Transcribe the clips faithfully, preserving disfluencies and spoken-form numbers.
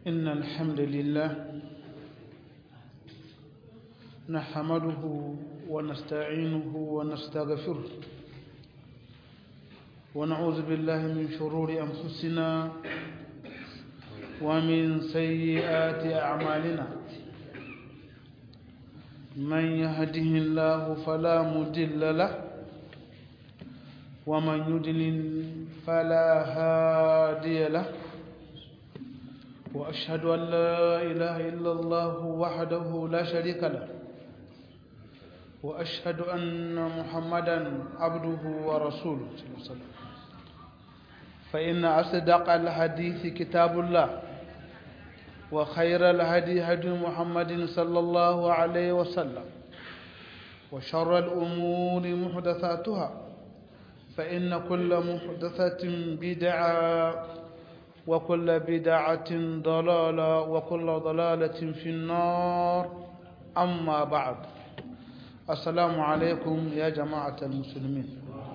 إن الحمد لله نحمده ونستعينه ونستغفره ونعوذ بالله من شرور أنفسنا ومن سيئات أعمالنا من يهده الله فلا مضل له ومن يضلل فلا هادي له وأشهد أن لا إله إلا الله وحده لا شريك له وأشهد أن محمدا عبده ورسوله صلى الله عليه وسلم فإن أصدق الحديث كتاب الله وخير الهدي هدي محمد صلى الله عليه وسلم وشر الأمور محدثاتها فإن كل محدثة بدعة وكل بدعة ضلالة وكل ضلالة في النار أما بعد السلام عليكم يا جماعة المسلمين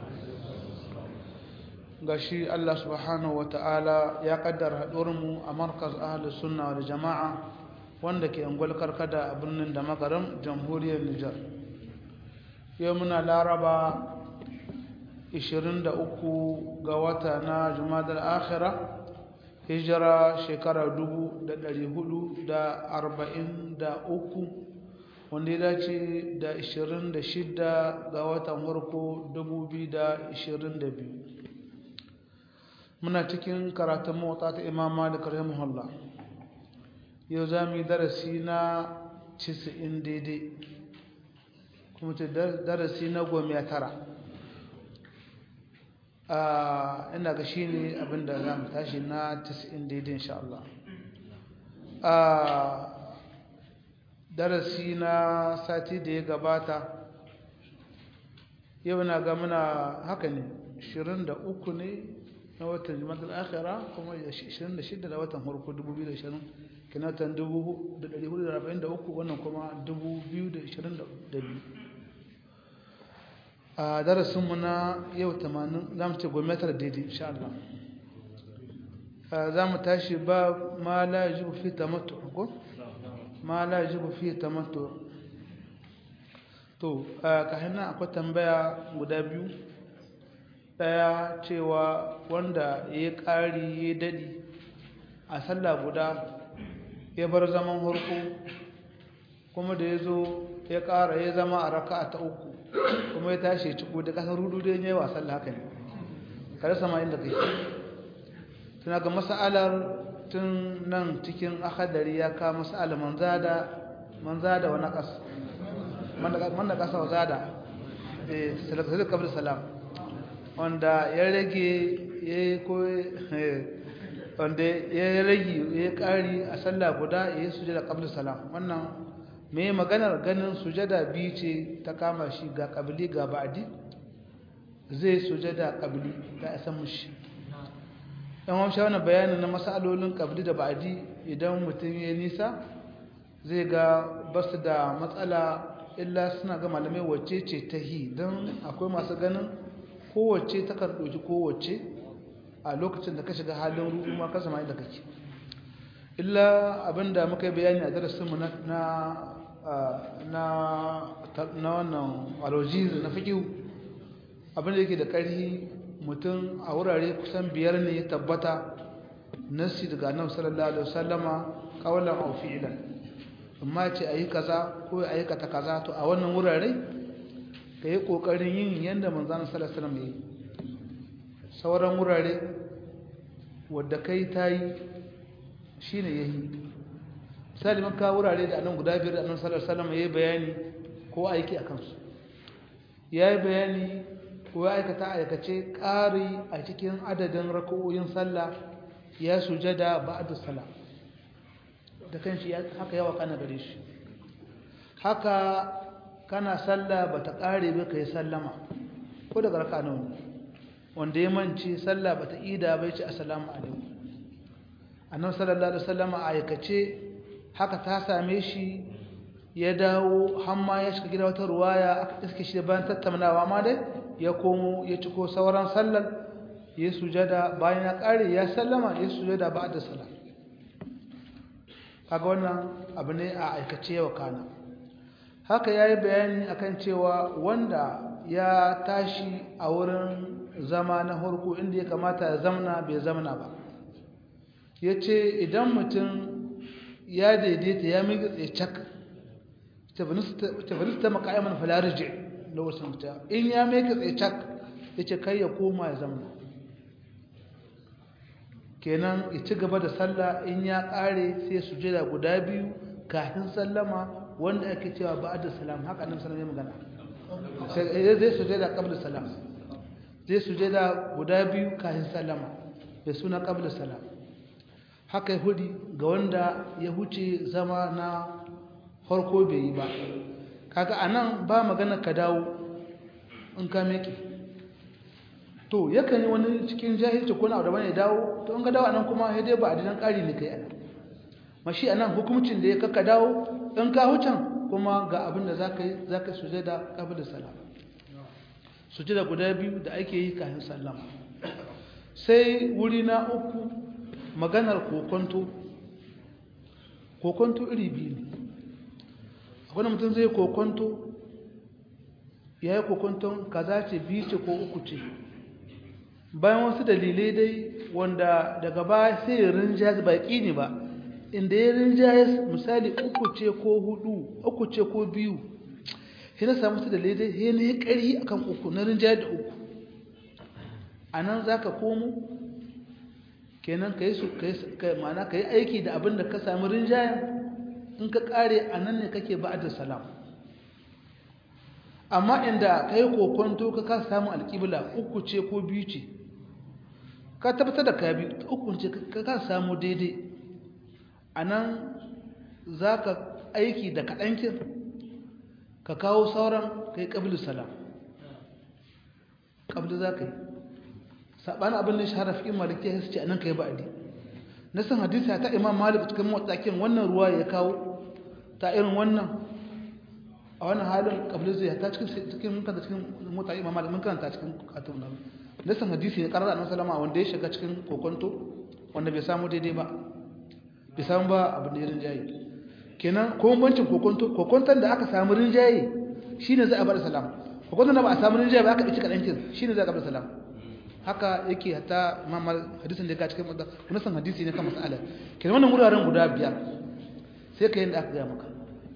gashi Allah subhanahu ta'ala ya kaddara haɗuwarmu a markaz ahlus sunna wal jama'a wanda ke angwal karkada a birnin da magaram jamhuriyar Nijar yau muna laraba ishirin da uku ga wata na Jumadal akhirah hijira shekara dubu da ɗari hudu da arba'in da uku wanda ya dace da ishirin da shida ga watan farko dubu biyu da ishirin da biyu muna cikin karatun motsa ta imam malik rahimahullah yau za mu yi darasi na casa'in daidai kuma ce darasi na goma tara ina ga shi ne abinda za mu tashi na casa'in daidai insha Allah darasi na sati da ya gabata yau na ga muna haka ne ashirin da uku ne na watan Jumadal akhira kuma ashirin da shida da watan farko dubu biyu da ashirin kina watan dubu da ɗari hudu da arba'in da uku wannan kuma dubu biyu da ashirin da biyu a darasinmu na yau tamanin za mu ce gwamnatar daidai insha Allah za mu tashi ba ma la yajibu fi tamattu ko ma la yajibu fi tamattu to ka hana akwai tambaya guda biyu daya cewa wanda ya ƙari ya daɗi a sallah guda ya bar zaman harko kuma da ya zo ya ƙara ya zama a raka ta uku kuma ya tashi ciko da ƙasar rudu da ya yi wa sallah haka ne kare sama inda kai tuna ga mas'alar tun nan cikin akadari ya ka mas'ala manzada manzada wa naqas man naqasa wa zada eh salatu qabla salam wanda ya rage ya ko wanda ya rage ya kari a sallah guda ya yi sujada qabla salam wannan me maganar ganin sujada biyu ce ta kama shi ga qabli ga ba'di zai sujada qabli ta isa mushi dan wamsha wannan bayanin na masalolin qabli da ba'di idan mutum ya nisa zai ga basu da matsala illa suna ga malamai wacce ce ta hi dan akwai masu ganin kowace ta kan ɗauki kowace a lokacin da ka shiga halin ruɗu ma ka zama inda kake illa abinda muka yi bayani a darasinmu na na na wannan alojiz na fikihu abinda yake da ƙarfi mutum a wurare kusan biyar ne ya tabbata nasi daga annabi sallallahu alaihi wasallama qawlan aw fi'lan amma ce ayi kaza ko ayi kata kaza to a wannan wurare ka yi ƙoƙarin yin yadda manzana salasalam ya yi sauran wurare wadda kai ta yi shi ne ya yi misali maka wurare da annan guda biyar da annan salasalam ya yi bayani ko aiki a kansu ya yi bayani ko ya aikata aikace ƙari a cikin adadin raka'o'in sallah ya sujada ba'da salam da kanshi haka yawa kana gare shi haka kana sallah bata kare ba kai sallama ko daga raka nawa ne wanda ya manci sallah bata ida bai ce assalamu alaikum annabi sallallahu alaihi wasallam aikace haka ta same shi ya dawo hamma ya shiga gida wata ruwaya aka iske shi bayan tattaunawa ma dai ya komo ya ciko sauran sallar ya sujada bayan ya kare ya sallama ya sujada ba'da salam kaga wannan abu ne a aikace wa kana haka yayi bayani akan cewa wanda ya tashi a wurin zama na harko inda ya kamata ya zamna bai zamna ba yace idan mutum ya daidaita ya miƙa tsaye cak tabarista maqayaman fala riji lokacin ta in ya miƙa tsaye cak yace kai ya koma ya zamna kenan ya ci gaba da sallah in ya kare sai sujada guda biyu kafin sallama wanda ake cewa ba'da salam haka annabi sallallahu alaihi wasallam sai zai sujada qabla salam zai sujada guda biyu kafin sallama bai suna qabla salam haka ya hudi ga wanda ya huce zama na farko bai yi ba kaga anan ba magana ka dawo in ka meke to yakan yi wani cikin jahilci ko na da bane dawo to in ka dawo anan kuma sai dai ba adinan kari ne kai anan mashi anan hukuncin da ya kaka dawo in ka hucan kuma ga abin da zaka yi zaka sujada qabla salam sujada guda biyu da ake yi kafin sallama sai wuri na uku maganar kokonto kokonto iri biyu ne akwai mutum zai kokonto yayi kokonton kaza ce biyu ce ko uku ce bayan wasu dalilai dai wanda daga baya sai ya rinjaye baki ne ba inda ya rinjaye misali uku ce ko hudu uku ce ko biyu sai na samu su dalilai dai sai ne ƙarfi akan uku na rinjaye da uku anan zaka komo kenan kai su kai ma'ana kai aiki da abin da ka samu rinjaye in ka kare anan ne kake ba'da salam amma inda kai kokonto ka ka samu alƙibla uku ce ko biyu ce ka tabbatar da ka biyu uku ce ka ka samu daidai anan zaka aiki da kadankin ka kawo sauran kai qablu salam qablu zaka yi sabani abin da shahara fi maliki sai ce anan kai ba'di nasan hadisi ta Imam Malik cikin mutsakin wannan ruwa ya kawo ta irin wannan a wannan halin kabli zai ta cikin cikin mun kada cikin mutane Imam Malik mun karanta cikin katun nan nasan hadisi ne karara Annabi sallama wanda ya shiga cikin kokonto wanda bai samu daidai ba bai samu ba abin da irin jayi kenan ko bancin kokonto kokonton da aka samu rinjaye shine zai bar salam kokonton da ba a samu rinjaye ba aka bici kadan kin shine zai bar salam haka yake hatta Imam Malik hadisin da ya ka cikin nasan hadisi ne kan mas'ala kenan wannan wuraren guda biyar sai kai inda aka ga maka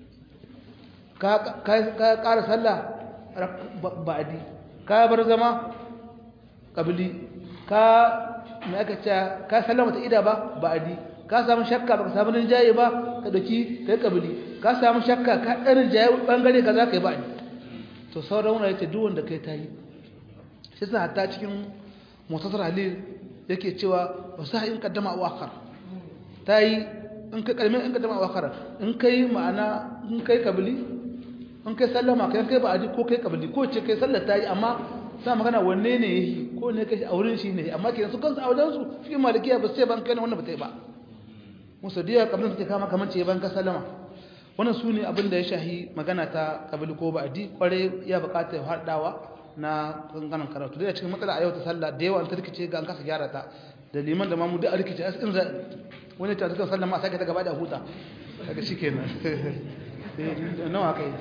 ka ƙara sallah ba'adi ka bar zama ƙabili ka mai aka ce ka sallama ta ida ba ba'adi ka samu shakka ba ka samu rinjaye ba ka ɗauki ka yi ƙabili ka samu shakka ka ɗan rinjaye ɓangare ka za ka yi ba'adi to sauran wani yake duk wanda kai ta yi shi suna hatta cikin motasar halil yake cewa wasu in kaddama a wakar ta yi in ka ƙarmin in kaddama a wakar in kai ma'ana in kai ƙabili in kai sallama kai kai ba aji ko kai kabili ko ce kai sallar tayi amma sai magana wanne ne yi ko ne kai a wurin shi ne amma kenan su kansu a wajen su fi malikiya ba sai ban kai wannan ba tai ba musadiya kabilin take kama kaman ce ban ka sallama wannan su ne abin da ya shahi magana ta kabili ko ba aji kware ya bukata ya hardawa na ganganan karatu da cikin matsala a yau ta sallah da yawa an tarkice ga an kasa gyara ta da liman da mamu da rikice as in wani ta suka sallama sai ka ta gaba da huta kaga shikenan nawa kai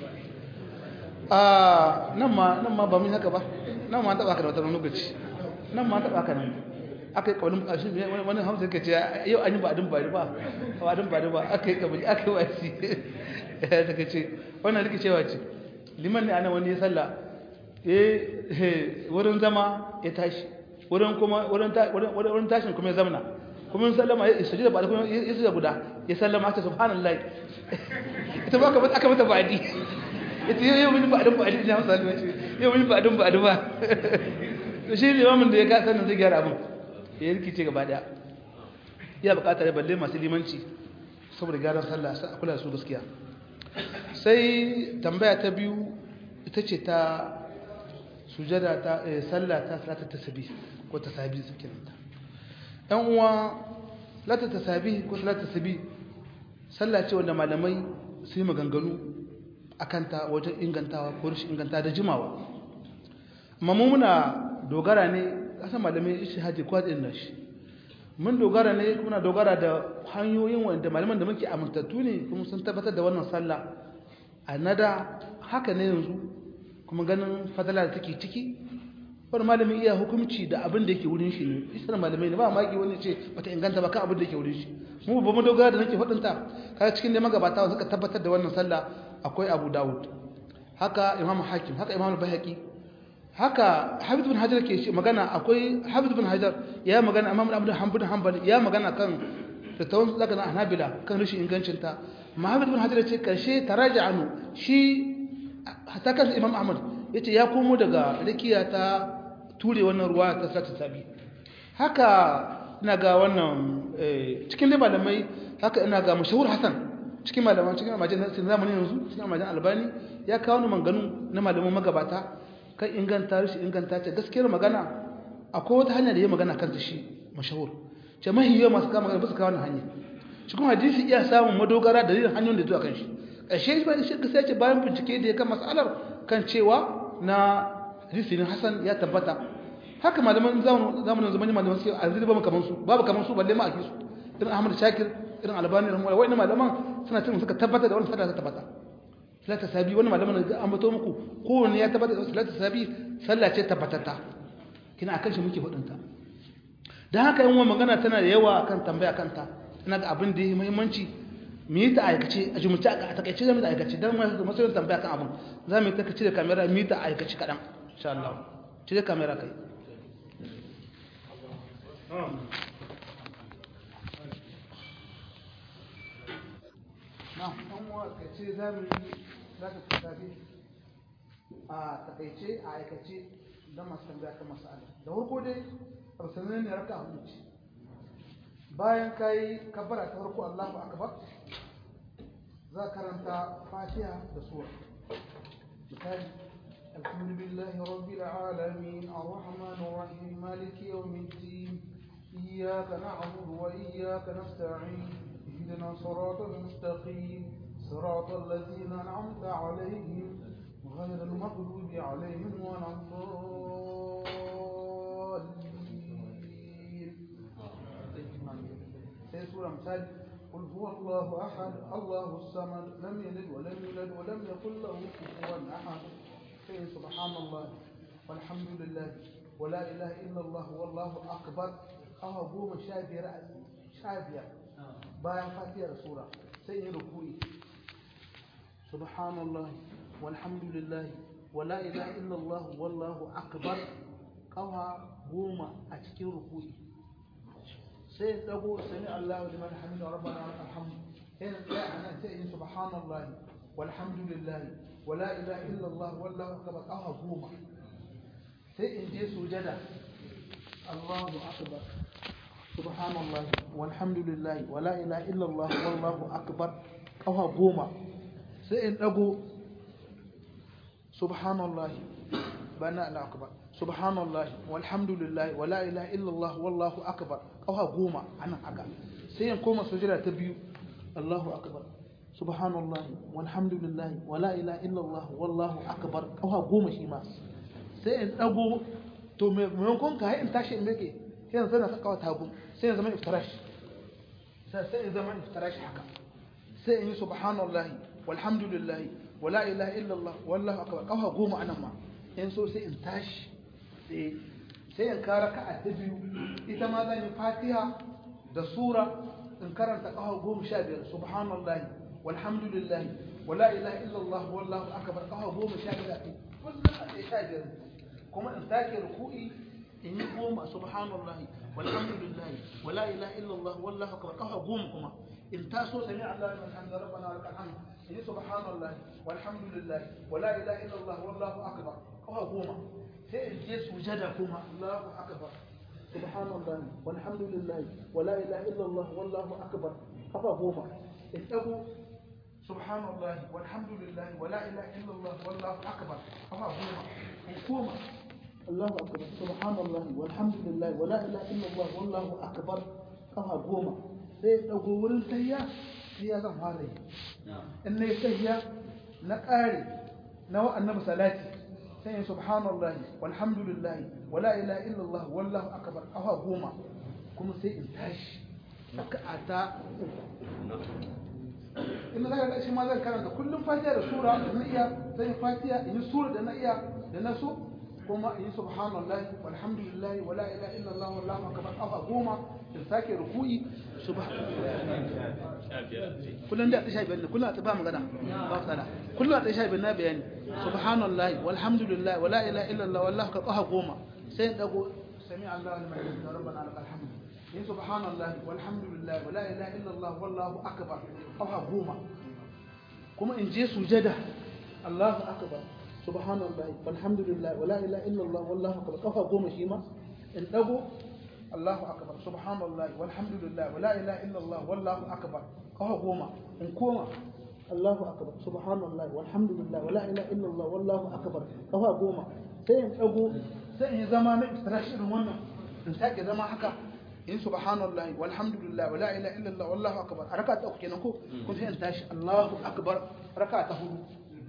a nan ma nan ma ba mun haka ba nan ma taba ka da wata lokaci nan ma taba ka nan akai kaulin kashi wani hamsa yake ce yau an yi ba adin bari ba ba adin bari ba akai kabili akai wasi take ce wannan rikicewa ce liman ne ana wani ya salla eh wurin zama ya tashi wurin kuma wurin wurin tashin kuma ya zamna kuma in sallama ya sujud ba kuma ya sujud guda ya sallama ta subhanallahi ita ba ka aka mata ba'di ita yau mun ba'din ba'di ina sallama ce yau mun ba'din ba'di ba to shi limamin da ya ga sanin zai gyara abin ya rikice gaba daya ya bukatar balle masu limanci saboda gyaran sallah sai kula su gaskiya sai tambaya ta biyu ita ce ta sujada ta sallah ta salatu tasbih ko tasbih suke ta ɗan uwa salatu tasbih ko salatu tasbih sallah ce wanda malamai su yi maganganu akan ta wajen ingantawa ko rashin inganta da jimawa amma mu muna dogara ne kasan malamai ishihadi ko hadin nashi mun dogara ne kuma dogara da hanyoyin wanda malaman da muke amintattu ne kuma sun tabbatar da wannan sallah a nada haka ne yanzu kuma ganin fadala da take ciki wani malamin iya hukunci da abin da yake wurin shi ne isar malamai ne ba maki wani ce bata inganta ba kan abin da yake wurin shi mu ba mu dogara da nake faɗinta kaga cikin da magabata suka tabbatar da wannan sallah akwai Abu Dawud haka Imam Hakim haka Imam Bayhaqi haka Habib bin Hajar ke magana akwai Habib bin Hajar ya magana Imam Ahmad bin Hanbal ya magana kan tatawun zaka na Hanabila kan rashin ingancin ta Habib bin Hajar ce karshe taraja'anu shi hatta kan Imam Ahmad yace ya komo daga rikiya ta ture wannan ruwa ta sata sabi haka ina ga wannan cikin dai malamai haka ina ga mashahur Hasan cikin malaman cikin majalan zamanin yanzu cikin majalan Albani ya kawo manganu na malaman magabata kan inganta shi inganta ce gaskiyar magana akwai wata hanya da ya magana kanta shi mashahur ce mahiyyo masu kama magana bisa kawo hanya shi kuma hadisi iya samun madogara da dalilin hanyoyin da zuwa kan shi ƙarshe ba shi gaskiya ce bayan bincike da ya kan mas'alar kan cewa na hadisi ne Hasan ya tabbata haka malaman zamanin zamanin zamanin malaman sai azili ba kaman su babu kaman su balle ma ake su irin Ahmad Shakir irin Albani rahimahullah wa'inna malaman suna cewa suka tabbata da wannan fada ta tabbata salatu sabi wannan malaman da an bato muku kowanne ya tabbata da salatu sabi sallah ce tabbatata kina akan shi muke fadin ta dan haka yan magana tana da yawa akan tambaya kanta ina ga abin da yake muhimmanci mu yi ta aikace a jumulce a takaice zamu da aikace dan mu sai tambaya kan abin zamu yi ta kace da kamera mu yi ta aikace kadan insha Allah cire kamera kai na'am dan uwa kace zamu yi zaka tafi a takaice a aikace dan masu tambaya kan mas'ala da farko dai arsalan ne raka hudu bayan kai kabbara ta farko Allahu akbar za karanta Fatiha da sura misali alhamdulillahi rabbil alamin arrahmanir rahim maliki yawmiddin iyyaka na'budu wa iyyaka nasta'in ihdina siratal mustaqim siratal ladzina an'amta 'alayhim ghayril maghdubi 'alayhim waladdallin sai sura misali قل هو الله أحد الله الصمد لم يلد ولم يولد ولم يكن له كفوا أحد سبحان الله والحمد لله ولا إله إلا الله والله أكبر أو قوم شافي رأس شافي بايع فاتية رسولة سيء ركوي سبحان الله والحمد لله ولا إله إلا الله والله أكبر أو قوم أتكي ركوي sai dago sami Allahu liman hamida rabbana wa lakal hamd sai ya ana sai subhanallahi walhamdulillahi wala ilaha illa Allah wallahu akbar kawa goma sai in je sujada Allahu akbar subhanallahi walhamdulillahi wala ilaha illa Allah wallahu akbar kawa goma sai in dago subhanallahi bana al akbar subhanallahi walhamdulillahi wala ilaha illa Allah wallahu akbar kawa goma anan haka sai in koma sujada ta biyu Allahu akbar subhanallahi walhamdulillahi wala ilaha illa Allah wallahu akbar kawa goma shi ma sai in dago to me mun kun kai in tashi in meke sai yanzu na saka wata hagu sai in zama iftirash sai sai in zama iftirash haka sai in yi subhanallahi walhamdulillahi wala ilaha illa Allah wallahu akbar kawa goma anan ma in so sai in tashi sai sai in kara ka a biyu ita ma zan yi Fatiha da sura in karanta kawa goma sha biyar subhanallahi walhamdulillahi wala ilaha illa Allah wallahu akbar kawa goma sha biyar kullum a sha biyar kuma in sake ruku'i in yi goma subhanallahi walhamdulillahi wala ilaha illa Allah wallahu akbar kawa goma kuma in taso sami Allah liman hamda rabbana wa lakal hamd in yi subhanallahi walhamdulillahi wala ilaha illa Allah wallahu akbar kawa goma sai in je sujada kuma Allahu akbar subhanallahi walhamdulillahi wala ilaha illa Allah wallahu akbar kafa goma in dago subhanallahi walhamdulillahi wala ilaha illa Allah wallahu akbar kafa goma in koma Allahu akbar subhanallahi walhamdulillahi wala ilaha illa Allah wallahu akbar kafa goma sai dago wurin tayya sai ya zan fara yi in ne tayya na kare na wa annabi salati sai subhanallahi walhamdulillahi wala ilaha illa Allah wallahu akbar kafa goma kuma sai in tashi raka'a ta in na ga shi ma zan karanta kullum fatiha da sura da na iya zan fatiha in yi sura da na iya da na so kuma in yi subhanallahi walhamdulillahi wala ilaha illallah wallahu akbar afa goma in sake ruku'i subhanallahi kullum da ta shafi ne kullum ta ba magana ba tsala kullum ta shafi na bayani subhanallahi walhamdulillahi wala ilaha illallah wallahu akbar afa goma sai in dago sami Allahu liman hamida rabbana lakal hamd in subhanallahi walhamdulillahi wala ilaha illallah wallahu akbar afa goma kuma in je sujada Allahu akbar subhanallahi walhamdulillahi wala ilaha illallah wallahu akbar kafa goma shi ma in dago Allahu akbar subhanallahi walhamdulillahi wala ilaha illallah wallahu akbar kafa goma in koma Allahu akbar subhanallahi walhamdulillahi wala ilaha illallah wallahu akbar kafa goma sai in dago sai in zama na istirashin wannan in sake zama haka in subhanallahi walhamdulillahi wala ilaha illallah wallahu akbar raka'a ta uku kenan ko kun sai in tashi Allahu akbar raka'a ta hudu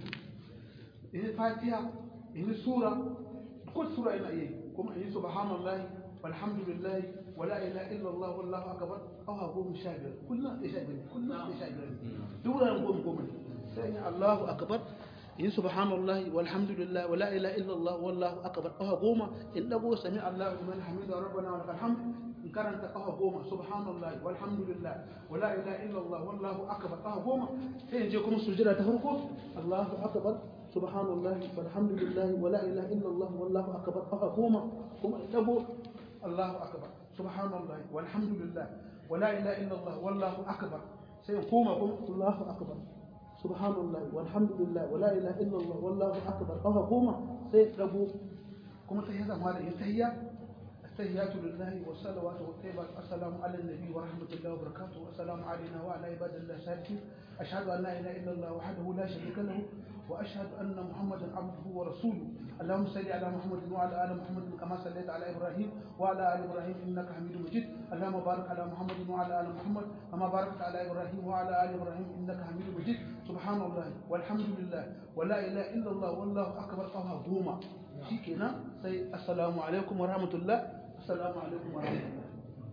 in fatiha in sura ko sura ina yi kuma in subhanallahi walhamdulillahi wala ilaha illallah wallahu akbar aw ha goma sha biyar kullum da sha biyar kullum da sha biyar duk ran goma goma sai in Allahu akbar in subhanallahi walhamdulillahi wala ilaha illallah wallahu akbar aw ha goma in dago sami Allahu liman hamida rabbana wa lakal hamd in karanta aw goma subhanallahi walhamdulillahi wala ilaha illallah wallahu akbar aw goma sai in je kuma sujada ta farko Allahu akbar subhanallahi walhamdulillahi wala ilaha illallah wallahu akbar aw goma kuma dago Allahu akbar subhanallahi walhamdulillahi wala ilaha illallah wallahu akbar sai in koma kuma Allahu akbar subhanallahi walhamdulillahi wala ilaha illallah wallahu akbar aw goma sai dago kuma sai ya zama da tahiyya التحيات لله والصلوات والطيبات السلام على النبي ورحمة الله وبركاته والسلام علينا وعلى عباد الله الصالحين أشهد أن لا إله إلا الله وحده لا شريك له وأشهد أن محمدا عبده ورسوله اللهم صل على محمد وعلى آل محمد كما صليت على إبراهيم وعلى آل إبراهيم إنك حميد مجيد اللهم بارك على محمد وعلى آل محمد كما باركت على إبراهيم وعلى آل إبراهيم إنك حميد مجيد سبحان الله والحمد لله ولا إله إلا الله والله أكبر أوها دوما شيكنا سي السلام عليكم ورحمة الله السلام عليكم ورحمة الله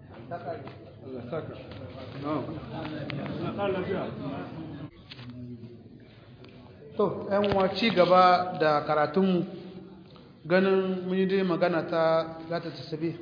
الله ساكر نعم قال فيها to ɗan uwa ci gaba da karatunmu ganin mun yi dai magana ta zata tasabe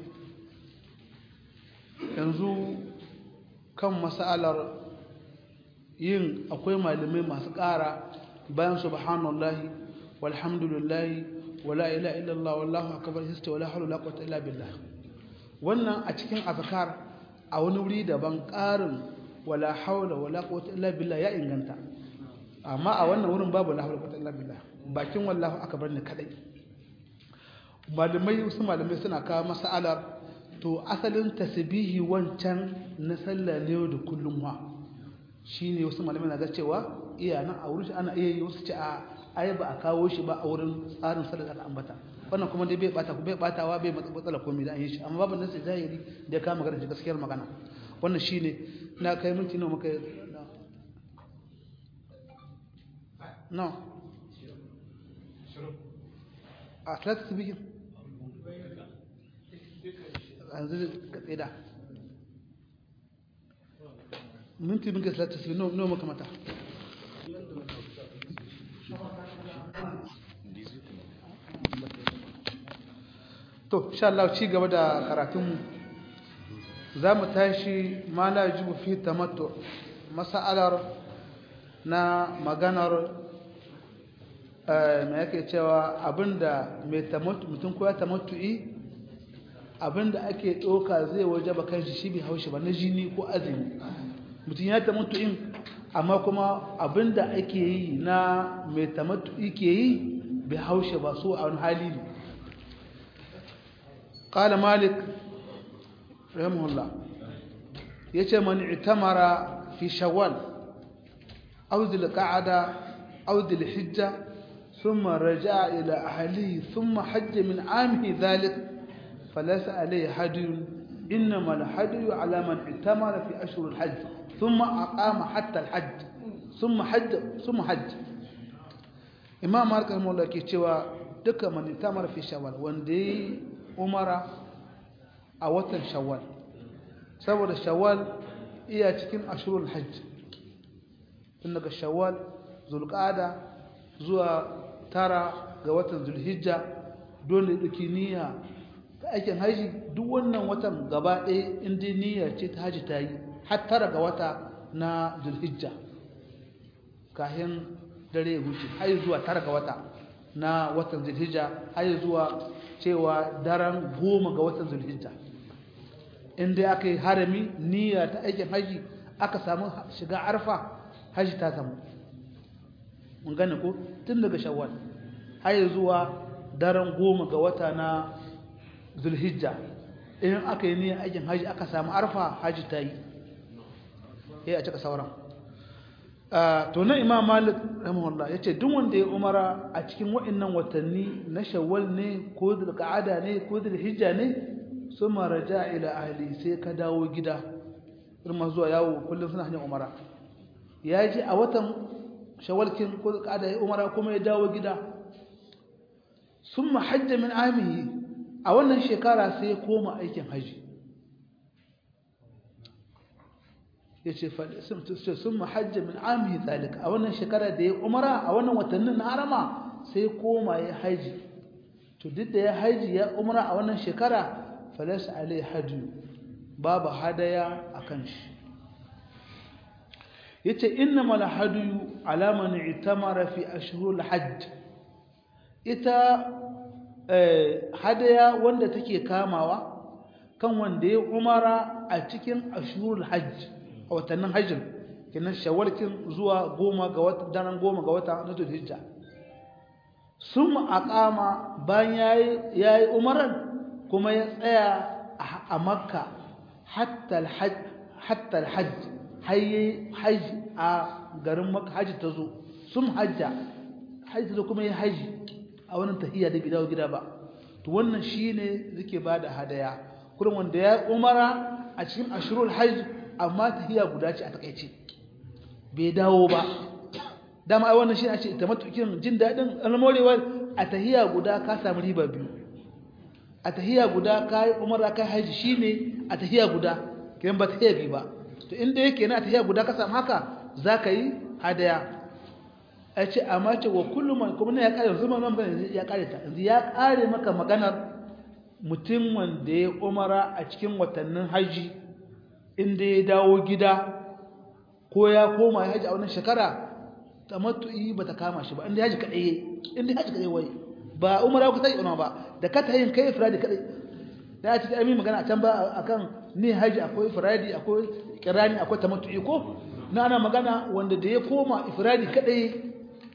yanzu kan mas'alar yin akwai malamai masu ƙara bayan subhanallahi walhamdulillahi wala ilaha illallah wallahu akbar hista wala hawla wala quwwata illa billah wannan a cikin azkar a wani wuri daban ƙarin wala hawla wala quwwata illa billah ya inganta amma a wannan wurin babu la hawla wala quwwata illa billah bakin wallahu akbar ne kadai malamai wasu malamai suna kawo mas'alar to asalin tasbihi wancan na sallah ne da kullum wa shine wasu malamai na ga cewa iya nan a wurin ana iya yi wasu ce a ai ba a kawo shi ba a wurin tsarin sallar da aka ambata wannan kuma dai bai bata bai batawa bai matsala komai da an yi shi amma babu nan sai zahiri da ka magana gaskiyar magana wannan shine na kai minti nawa muka no a sallar tasbihi yanzu ka tsida minti muka sallar tasbihi nawa muka mata to insha Allah ci gaba da karatunmu za mu tashi ma la yajibu fi tamattu mas'alar na maganar me yake cewa abinda mai tamattu mutum ko ya tamattu'i abinda ake doka zai wajaba kanshi shi bi haushi ba na jini ko azumi mutum ya tamattu'in amma kuma abinda ake yi na mai tamattu'i ke yi bi haushi ba so a wani hali ne قال مالك رحمه الله يتي من اعتمر في شوال أو ذي القعدة أو ذي الحجة ثم رجع إلى أهله ثم حج من عامه ذلك فليس عليه حج إنما الحج على من اعتمر في أشهر الحج ثم أقام حتى الحج ثم حج ثم حج إمام مالك رحمه الله كيتشوا دك من اعتمر في شوال وندي umara a watan shawwal saboda shawwal iya cikin ashurul hajj tun daga shawwal zulqa'ada zuwa tara ga watan zulhijja dole duki niyya ta aikin haji duk wannan watan gaba ɗaya inda niyya ce ta haji ta yi har tara ga wata na zulhijja kahin dare ya wuce har zuwa tara ga wata na watan zulhijja har zuwa cewa daren goma ga watan zulhijja inda aka yi harami niyya ta aikin haji aka samu shiga arfa haji ta samu mun gane ko tun daga shawwal har zuwa daren goma ga wata na zulhijja in aka yi niyyar aikin haji aka samu arfa haji ta yi sai a cika sauran to na imam malik rahimahullah yace duk wanda ya umara a cikin wa'annan watanni na shawwal ne ko zulqa'ada ne ko zulhijja ne suma raja ila ahli sai ka dawo gida irma zuwa yawo kullum suna hanyar umara ya ji a watan shawalkin ko zulqa'ada ya umara kuma ya dawo gida summa hajja min amihi a wannan shekara sai ya koma aikin haji yace fa summa hajja min amihi zalika a wannan shekara da ya umara a wannan watannin na harama sai ya koma ya haji to duk da ya haji ya umara a wannan shekara falas alai hadu babu hadaya akan shi yace innamal hadu ala man itamara fi ashhurul hajj ita hadaya wanda take kamawa kan wanda ya umara a cikin ashhurul hajj a watannin hajjin kenan shawwalkin zuwa goma ga wata daren goma ga wata na zulhijja sun aqama bayan yayi yayi umaran kuma ya tsaya a makka hatta al-hajj hatta al-hajj hayyi hajj a garin makka haji tazo sun hajja haji tazo kuma ya haji a wannan tahiyya da gidawo gida ba to wannan shine zake bada hadaya kurin wanda ya umara a cikin ashurul hajj amma tahiyya guda ce a takeice bai dawo ba dama ai wannan shine a ce tamattukin jin dadin almorewa a tahiyya guda ka samu riba biyu a tahiyya guda kai umara kai haji shine a tahiyya guda kiran ba tahiyya bi ba to inda yake na tahiyya guda ka samu haka zaka yi hadaya a ce amma ce wa kullum kuma ne ya kare yanzu man magana ya kare ta yanzu ya kare maka maganar mutum wanda ya umara a cikin watannin haji inda ya dawo gida ko ya koma ya haji a wannan shekara tamattu'i bata kama shi ba inda haji kadai inda haji kadai wai ba umara ku sai ba da ka tayin kai ifradi kadai da ta yi magana can ba akan ni haji akwai ifradi akwai kirani akwai tamattu'i ko na ana magana wanda da ya koma ifradi kadai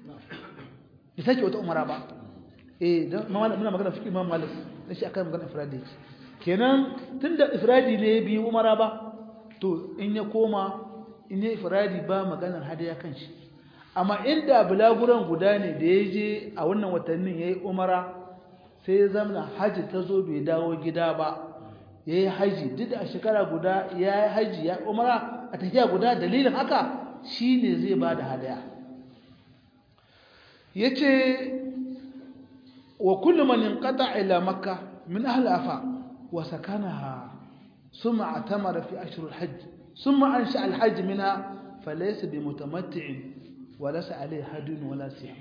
da sake wata umara ba eh dan muna magana fiqh Imam Malik dan shi akan magana ifradi kenan tunda ifradi ne bi umara ba to in ya koma in ya ifradi ba maganar hadiya kan shi amma inda bulaguran guda ne da yaje a wannan watannin yayi umara sai ya zamana haji tazo bai dawo gida ba yayi haji duk a shekara guda yayi haji ya umara a tafiya guda dalilin haka shine zai bada hadaya yace wa kullu man inqata ila makkah min ahli afa wa sakanaha thumma atamara fi ashhur alhajj thumma ansha alhajj minha falaysa bimutamatti'in wa laysa alayhi hadun wala siyam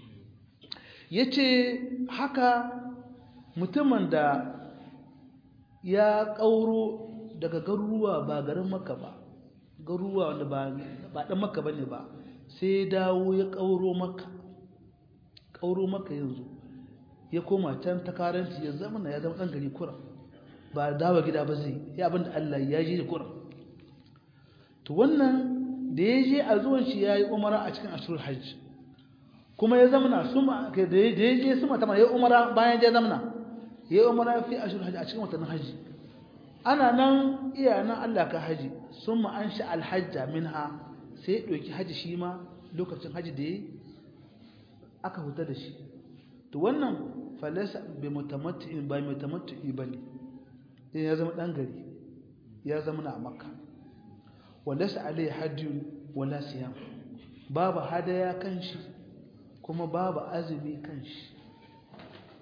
yace haka mutumin da ya kauro daga garuruwa ba garin makka ba garuruwa wanda ba ba dan makka bane ba sai dawo ya kauro makka kauro makka yanzu ya koma can ta karanci ya zama ya zama dan gari kura ba dawo gida ba zai ya abinda Allah ya ji kura to wannan da ya je a zuwan shi yayi umara a cikin ashurul hajj kuma ya zama suma da ya je suma ta ya umara bayan ya zama ya umara fi ashurul hajj a cikin watan hajji ana nan iya nan Allah ka haji summa ansha alhajja minha sai ya doki haji shi ma lokacin haji da yayi aka huta da shi to wannan falasa bi mutamatti'in ba mutamatti'i bane sai ya zama dan gari ya zama na makka walasa alai hadiyun wala siyam babu hadaya kanshi kuma babu azumi kanshi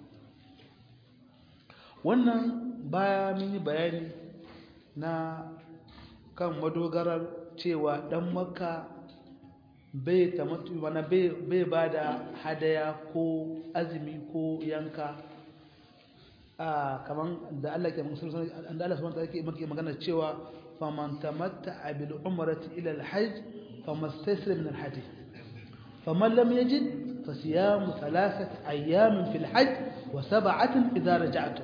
wannan baya mun yi bayani na kan madogarar cewa dan makka bai tamattu wani bai ba da hadaya ko azumi ko yanka a kaman da Allah ke musulun da Allah subhanahu wa ta'ala ke magana cewa faman tamatta'a bil umrati ila al hajj famastaysara min al hadi faman lam yajid fasiyamu thalathati ayyamin fil hajj wa sab'atin idha raja'tum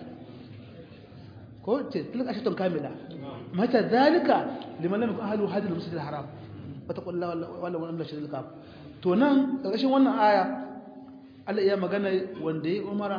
ko tilka ashatun kamila mata zalika liman lam yakun ahlu hadil masjid al haram fataqul la wala wala shiril kaf to nan karshen wannan aya Allah ya magana wanda ya umara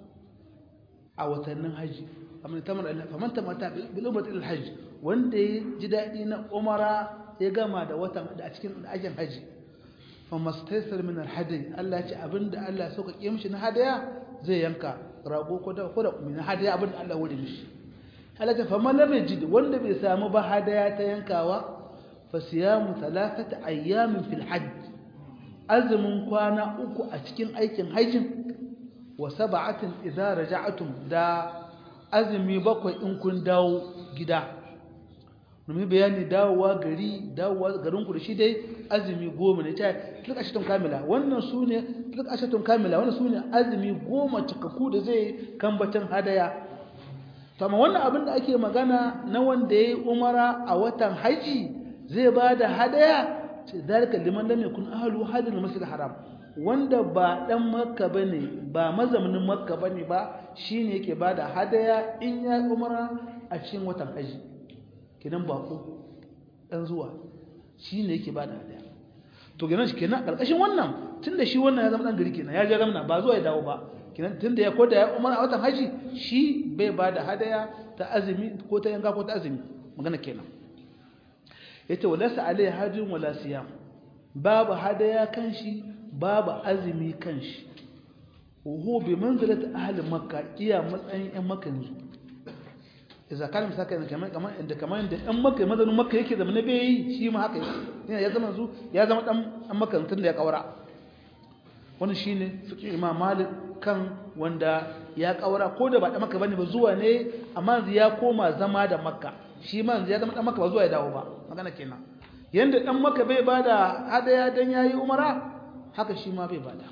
a watannin haji amma tamar Allah faman tamata bil umrati ila hajj wanda ya ji dadi na umara ya gama da watan da a cikin ajin haji famastaysar min al hadi Allah ya ce abinda Allah ya sauka mishi na hadaya zai yanka rago ko da ko da min hadaya abinda Allah ya wuri mishi Allah ta faman lam yajid wanda bai samu ba hadaya ta yankawa fasiyamu thalathati ayyamin fil hajj azumin kwana uku a cikin aikin hajjin wa sab'atin idza raja'tum da azumi bakwai in kun dawo gida mun bayani dawowa gari dawowa garin ku da shi dai azumi goma ne ta duk ashatun kamila wannan sune duk ashatun kamila wannan sune azumi goma cikakku da zai kambacin hadaya to amma wannan abin da ake magana na wanda yayi umara a watan haji zai bada hadaya zalika liman lam yakun ahlu hadil masjid haram wanda ba dan makka bane ba mazaunin makka bane ba shine yake bada hadaya in ya umara a cikin watan haji kidan bako dan zuwa shine yake bada hadaya to kenan shi kenan karkashin wannan tunda shi wannan ya zama dan gari kenan ya je ramna ba zuwa ya dawo ba kenan tunda ya koda ya umara a watan haji shi bai bada hadaya ta azumi ko ta yanka ko ta azumi magana kenan yace walasa alai hajjin wala siyam babu hadaya kanshi babu azumi kanshi huwa bi manzilati ahli makka iya matsayin ɗan makka yanzu idza kana misaka ne kamar kamar inda kamar inda ɗan makka mazanin makka yake zama na bai shi ma haka yake ya zama yanzu ya zama ɗan ɗan makka tun da ya kaura wannan shine fiqh imam malik kan wanda ya kaura ko da ba ɗan makka bane ba zuwa ne amma yanzu ya koma zama da makka shi ma yanzu ya zama ɗan makka ba zuwa ya dawo ba magana kenan yanda ɗan makka bai bada hadaya dan yayi umara haka shi ma bai bada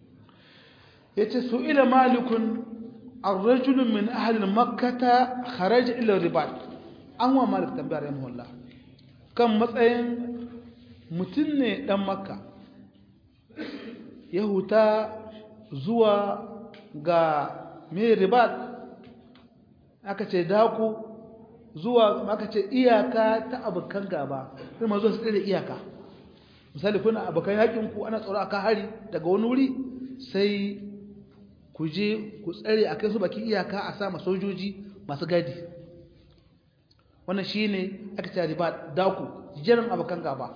yace su ila malikun ar-rajul min ahli makkah kharaja ila ribat an wa malik tambayar yayin wallah kan matsayin mutun ne dan makka yahuta zuwa ga me ribat aka ce daku zuwa aka ce iyaka ta abukan gaba sai mazo su tsere iyaka misali kuna abukan yakin ku ana tsaro aka hari daga wani wuri sai ku je ku tsare akai su baki iyaka a sama sojoji masu gadi wannan shine aka ce riba daku jiran abukan gaba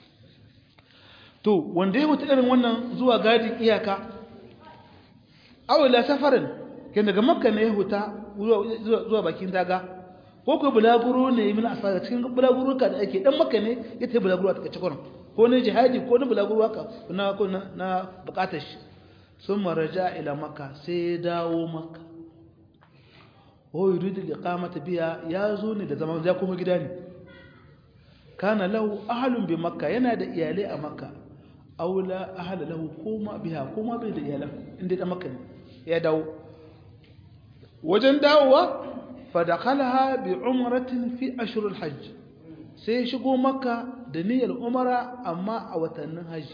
to wanda ya mutu irin wannan zuwa gadin iyaka awla safarin kin daga makka ne ya huta zuwa bakin daga ko ko bulaguro ne min asara cikin bulaguro ka da ake dan makka ne ya tafi bulaguro ta kace ko ne jihadi ko ne bulaguro haka na ko na bukatar shi sun maraja ila makka sai dawo makka o yuridu liqamata biya ya zo ne da zaman ya kuma gida ne kana lahu ahlun bi makka yana da iyalai a makka aula ahla lahu kuma biha kuma bai da iyalan inda da makka ne ya dawo wajen dawowa fadakhalaha bi umratin fi ashhuril hajj sai shigo makka da niyyar umara amma a watannin haji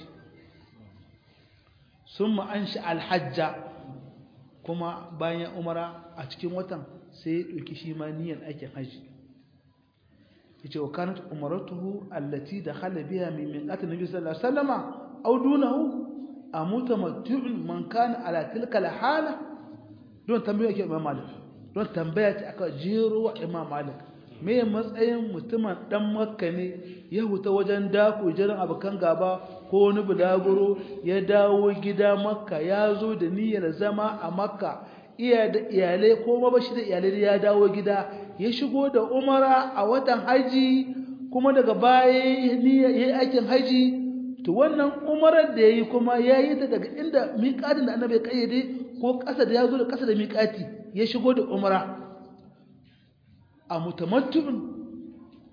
summa ansha al hajja kuma bayan umara a cikin watan sai ya dauki shi ma niyyar aikin haji yace wa kanat umratuhu allati dakhala biha min miqatin nabi sallallahu alaihi wasallama aw dunahu amutamattu'un man kana ala tilka al hala don tambaya ke Imam Malik don tambaya ta aka jero wa Imam Malik me matsayin mutumin dan Makka ne ya huta wajen dako jiran abukan gaba ko wani bulaguro ya dawo gida Makka ya zo da niyyar zama a Makka iya da iyalai ko ma bashi da iyalai ya dawo gida ya shigo da umara a watan haji kuma daga baya yayi aikin haji to wannan umarar da yayi kuma yayi ta daga inda miƙatin da Annabi ya kayyade ko ƙasa da yazo da ƙasa da miƙati ya shigo da umara a mutamattu'un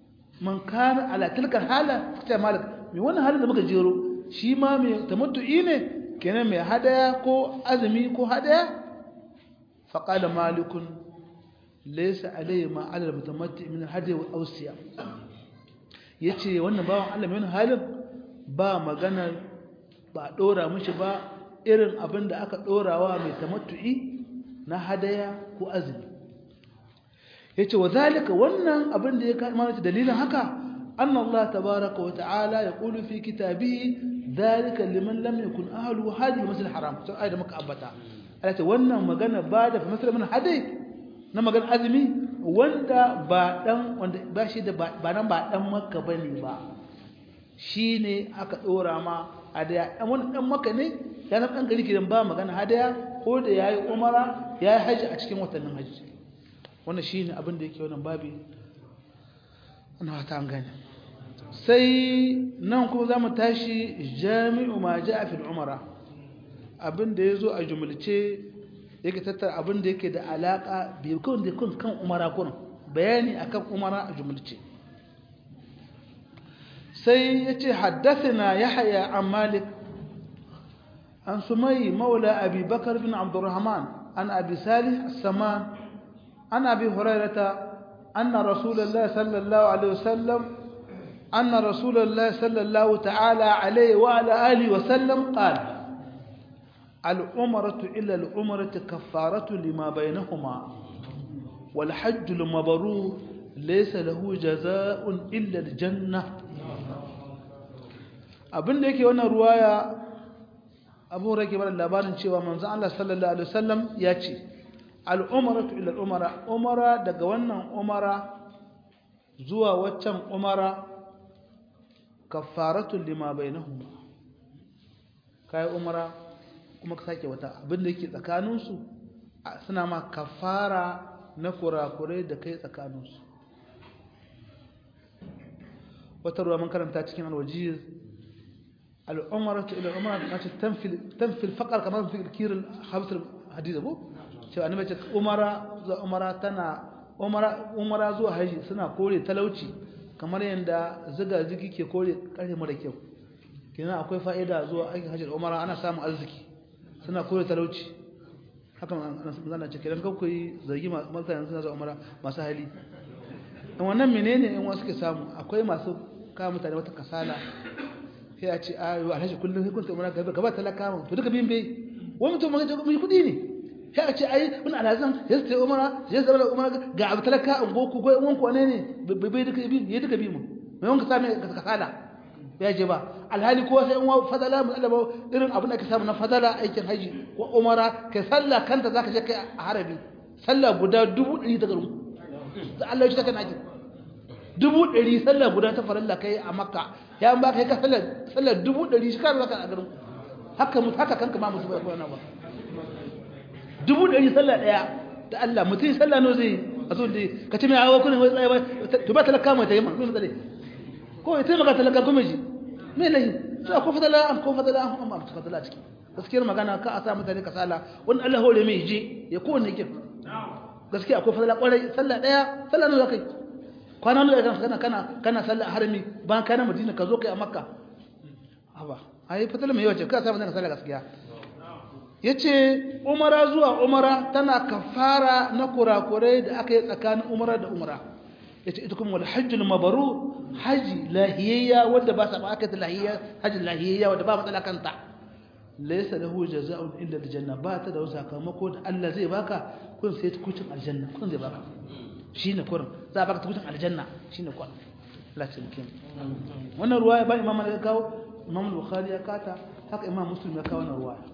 man kana ala tilka hala ta malik me wannan halin da muka jero shi ma mai tamattu'i ne kenan mai hadaya ko azumi ko hadaya faqala malikun laysa alayhi ma ala al-mutamatti min hadi wa awsiya yace wannan bawan Allah mai wannan halin ba magana ba dora mishi ba irin abin da aka dorawa mai tamattu'i na hadaya ko azumi yace wa zalika wannan abin da ya kamata dalilin haka anna Allah tabaaraka wa ta'ala yaqulu fi kitabihi zalika liman lam yakun ahlu hadhihi al-masjid al-haram sai ayat muka ambata alata wannan magana ba da masal min hadai na magana azumi wanda ba dan wanda ba shi da ba nan ba dan makka bane ba shine aka dora ma hadaya dan wannan dan makka ne ya nan dan gari kidan ba magana hadaya ko da yayi umara yayi haji a cikin watannin haji wannan shine abin da yake wannan babi ana ta an gane sai nan kuma zamu tashi jami'u ma ja'a fil umara abin da yazo a jumulce yake tattara abin da yake da alaka bi kun da kun kan umara kun bayani akan umara a jumulce sai yace haddathana yahya an malik an sumay maula abi bakr bin abdurrahman an abi salih as-saman an abi hurairah anna rasulullah sallallahu alaihi wasallam anna rasulullah sallallahu ta'ala alaihi wa ala alihi wasallam qala العمرة إلى العمرة كفارة لما بينهما والحج المبرور ليس له جزاء إلا الجنة abin da yake wannan ruwaya Abu Hurairah bar labarin cewa manzon Allah sallallahu alaihi wasallam ya ce al-umratu ila al-umara umara daga wannan umara zuwa waccan umara kaffaratu lima bainahuma kai umara kuma ka sake wata abin da yake tsakaninsu suna ma kafara na kurakurai da kai tsakaninsu wata ruwa mun karanta cikin alwajiz al'umaratu ila al'umara ta ce tanfil faqar kamar fi kirin hamsar hadith abu cewa annabi ce umara zuwa umara tana umara umara zuwa haji suna kore talauci kamar yanda ziga zigi ke kore kare mara kyau kina akwai fa'ida zuwa aikin haji da umara ana samun arziki suna kore talauci haka zana ce kiran kanku yi zargi masu yanzu suna zuwa umara masu hali in wannan menene in wasu ke samu akwai masu kawo mutane wata kasala sai a ce ayo alhaji kullum sai kun ta umara gaba talaka mu to duka biyin bai wani mutum mai mai kudi ne sai a ce ai wani alhazan ya sai umara ya zama da umara ga abu talaka an goku ko in wanku ne ne bai duka bi ya duka bi mu mai wanka same kasala ya je ba alhali ko sai in wa fadala mu Allah irin abin da ka samu na fadala aikin haji ko umara kai sallah kanta zaka je kai a harabi sallah guda dubu ɗari daga ruku da Allah ya taka naki dubu ɗari sallah guda ta farilla kai a makka ya an ba kai ka sallah sallah dubu ɗari shi ka zaka a garin haka mu haka kanka ma musu ba ko na ba dubu ɗari sallah daya da Allah mutum sallah no zai a zo dai ka ce mai hawa kunin wai tsaye ba to ba talaka mai tayi man kun tsale ko ita maka talaka kuma ji me lahi sai ko fadala an ko fadala an amma ta fadala ciki gaskiyar magana ka a sa mutane kasala wani Allah hore mai je ya ko ne yake gaskiya akwai fadala kwarai sallah daya sallah ne zakai kwana ne kana kana kana sallah harami ban kana Madina ka zo kai a Makka haba ai fadala mai yawa ce ka sa mutane sallah gaskiya yace umara zuwa umara tana kafara na kurakurai da aka yi tsakanin umara da umara yace ita kuma wal hajjul mabrur haji lahiyya wanda ba sa ba aka lahiyya haji lahiyya wanda ba matsala kanta laysa lahu jazaa'un illa aljanna ba ta da wani sakamako da Allah zai baka kun sai tukucin aljanna kun zai baka shine kurin za baka tukucin aljanna shine kun Allah ya tsare wannan ruwaya ba imam Malik kawo imam Bukhari ya kata haka imam Muslim ya kawo wannan ruwaya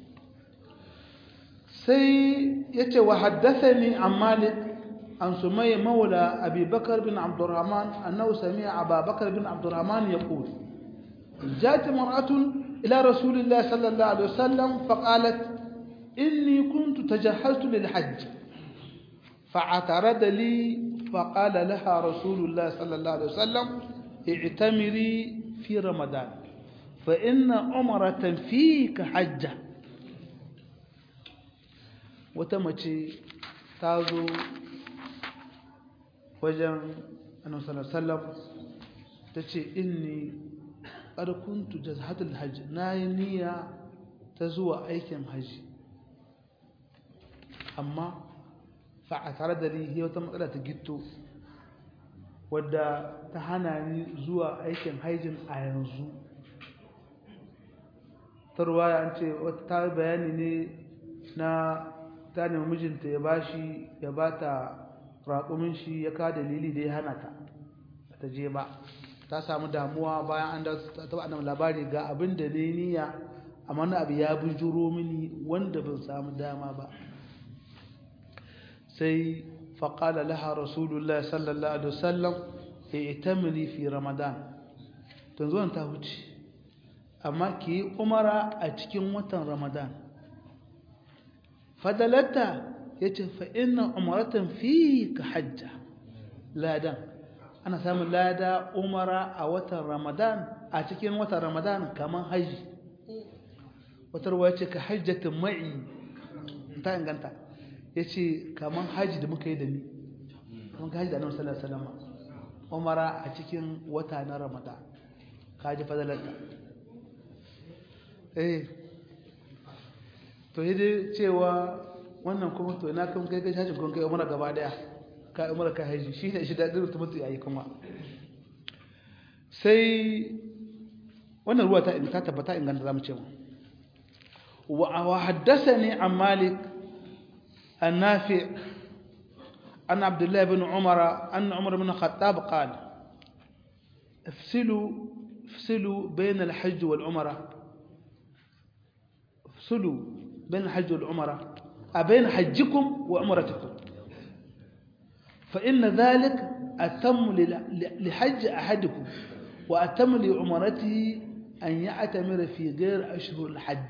sai yace wa haddathani an Malik عن سمي مولى أبي بكر بن عبد الرحمن أنه سمع أبا بكر بن عبد الرحمن يقول جاءت امرأة إلى رسول الله صلى الله عليه وسلم فقالت إني كنت تجهزت للحج فاعترض لي فقال لها رسول الله صلى الله عليه وسلم اعتمري في رمضان فإن عمرة فيك حجة وتمشي تازو wajen annabi sallallahu alaihi wasallam ta ce inni ƙarkuntu da hadin hajji na yi niyya ta zuwa aikin hajji amma fa a tare da ni wata matsala ta gitto wadda ta hana ni zuwa aikin hajjin a yanzu ta ruwaya an ce ta bayani ne na ta nemi mijinta ya bashi ya bata raƙumin shi ya ka dalili da ya hana ta ta je ba ta samu damuwa bayan an da ta ba labari ga abin da ne niyya amma na abu ya bujuro mini wanda ban samu dama ba sai faƙala laha rasulullah sallallahu alaihi wasallam ya itamini fi ramadan tun zuwan ta huce amma ki yi umara a cikin watan ramadan fadalatta ya ce fa'inna umaratan fi ka hajja ladan ana samun lada umara a watan ramadan a cikin watan ramadan kamar haji wata ruwa ce ka hajjatin ma'i ta inganta ya ce kamar haji da muka yi da ni kamar ka haji da annabi sallallahu alaihi wasallam umara a cikin wata na ramadan ka ji fadalarta eh to yi dai cewa wannan kuma to ina kan kai kai hajji kun kai umara gaba daya ka umara ka haji shi ne shi dadin mutum yayi kuma sai wannan ruwa ta ta tabbata inganta zamu ce mu wa haddathani an malik an-nafi' an abdullah ibn umar an umar ibn khattab qala افصلوا افصلوا بين الحج والعمره افصلوا بين الحج والعمره بين حجكم وعمرتكم فإن ذلك أتم لحج أحدكم وأتم لعمرته أن يعتمر في غير أشهر الحج